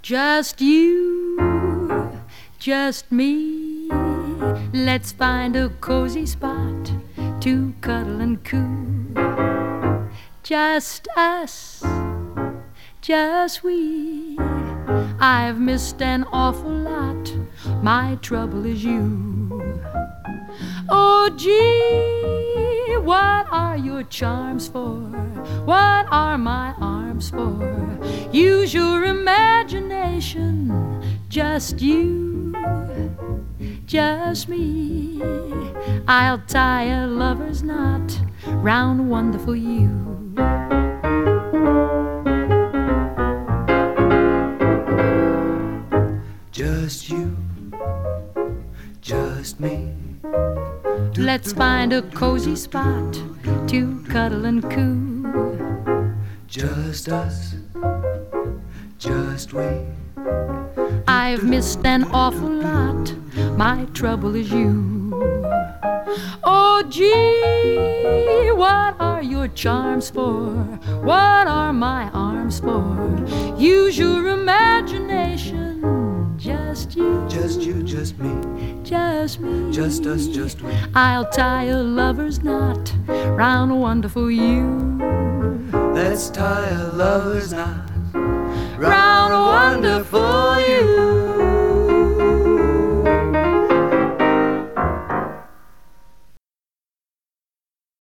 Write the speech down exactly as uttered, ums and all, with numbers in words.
Just you, just me. Let's find a cozy spot to cuddle and coo. Just us, just we. I've missed an awful lot. My trouble is you. Oh, gee, what are your charms for? What are my arms for? Use your imagination. Just you, just me. I'll tie a lover's knot round wonderful you. Just you, just me. Let's find a cozy spot to cuddle and coo. Just us, just we. I've missed an awful lot. My trouble is you. Oh, gee, what are your charms for? What are my arms for? Use your imagination. Just you, just you, just me. Just me, just us, just we. I'll tie a lover's knot round wonderful you. Let's tie a lover's knot round wonderful you.